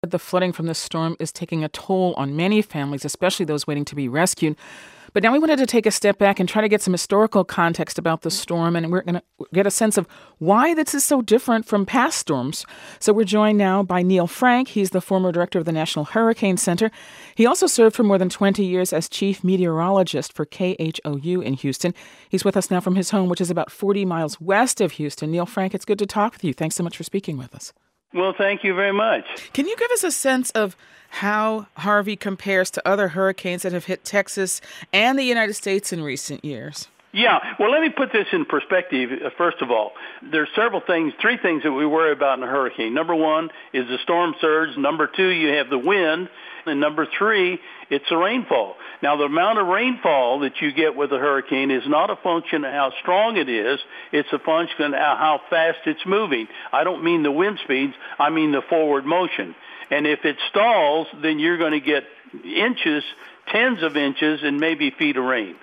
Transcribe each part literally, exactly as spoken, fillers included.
The flooding from this storm is taking a toll on many families, especially those waiting to be rescued. But now we wanted to take a step back and try to get some historical context about the storm, and we're going to get a sense of why this is so different from past storms. So we're joined now by Neil Frank. He's the former director of the National Hurricane Center. He also served for more than twenty years as chief meteorologist for K H O U in Houston. He's with us now from his home, which is about forty miles west of Houston. Neil Frank, it's good to talk with you. Thanks so much for speaking with us. Well, thank you very much. Can you give us a sense of how Harvey compares to other hurricanes that have hit Texas and the United States in recent years? Yeah, well, let me put this in perspective. First of all, there's several things, three things that we worry about in a hurricane. Number one is the storm surge. Number two, you have the wind. And number three, it's the rainfall. Now, the amount of rainfall that you get with a hurricane is not a function of how strong it is. It's a function of how fast it's moving. I don't mean the wind speeds. I mean the forward motion. And if it stalls, then you're going to get inches, tens of inches, and maybe feet of rain.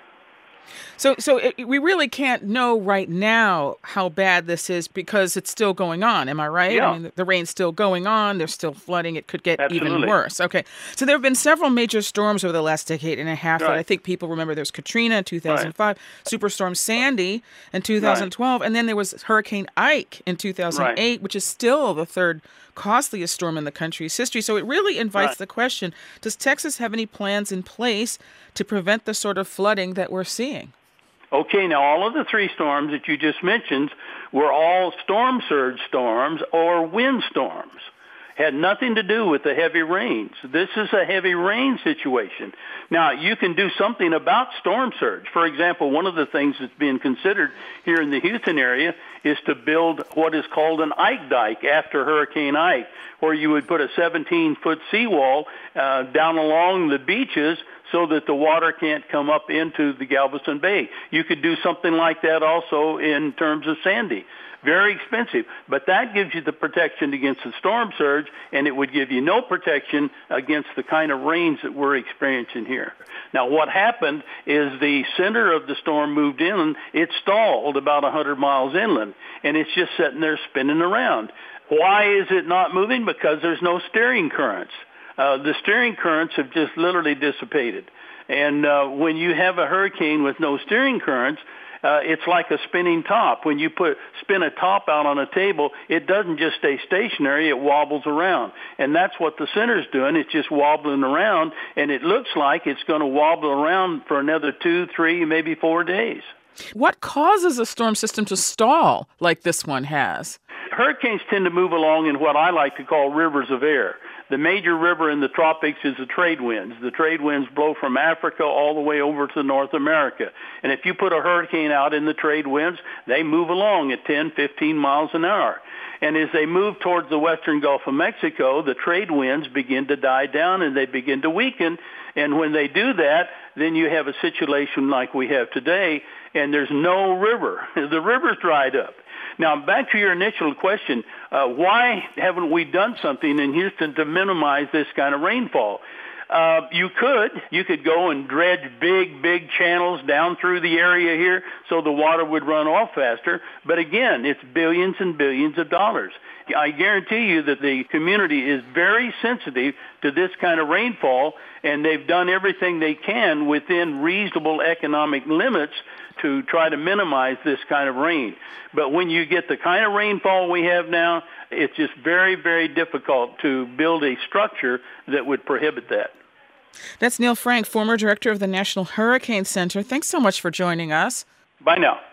So so it, we really can't know right now how bad this is because it's still going on. Am I right? Yeah. I mean, the, the rain's still going on. There's still flooding. It could get Absolutely. even worse. Okay. So there have been several major storms over the last decade and a half Right. that I think people remember. There's Katrina in two thousand five, Right. Superstorm Sandy in two thousand twelve, Right. and then there was Hurricane Ike in two thousand eight, Right. which is still the third costliest storm in the country's history. So it really invites Right. the question, does Texas have any plans in place to prevent the sort of flooding that we're seeing? Okay, now all of the three storms that you just mentioned were all storm surge storms or wind storms. Had nothing to do with the heavy rains. This is a heavy rain situation. Now, you can do something about storm surge. For example, one of the things that's being considered here in the Houston area is to build what is called an Ike Dike after Hurricane Ike, where you would put a seventeen-foot seawall uh, down along the beaches so that the water can't come up into the Galveston Bay. You could do something like that also in terms of Sandy. Very expensive, but that gives you the protection against the storm surge, and it would give you no protection against the kind of rains that we're experiencing here. Now, what happened is the center of the storm moved in. It stalled about one hundred miles inland, and it's just sitting there spinning around. Why is it not moving? Because there's no steering currents. Uh, the steering currents have just literally dissipated. And uh, when you have a hurricane with no steering currents, Uh, it's like a spinning top. When you put spin a top out on a table, it doesn't just stay stationary, it wobbles around. And that's what the center's doing. It's just wobbling around, and it looks like it's going to wobble around for another two, three, maybe four days. What causes a storm system to stall like this one has? Hurricanes tend to move along in what I like to call rivers of air. The major river in the tropics is the trade winds. The trade winds blow from Africa all the way over to North America. And if you put a hurricane out in the trade winds, they move along at ten, fifteen miles an hour. And as they move towards the western Gulf of Mexico, the trade winds begin to die down and they begin to weaken. And when they do that, then you have a situation like we have today, and there's no river. The river's dried up. Now, back to your initial question, uh, why haven't we done something in Houston to minimize this kind of rainfall? Uh, you could. You could go and dredge big, big channels down through the area here so the water would run off faster. But again, it's billions and billions of dollars. I guarantee you that the community is very sensitive to this kind of rainfall, and they've done everything they can within reasonable economic limits to try to minimize this kind of rain. But when you get the kind of rainfall we have now, it's just very, very difficult to build a structure that would prohibit that. That's Neil Frank, former director of the National Hurricane Center. Thanks so much for joining us. Bye now.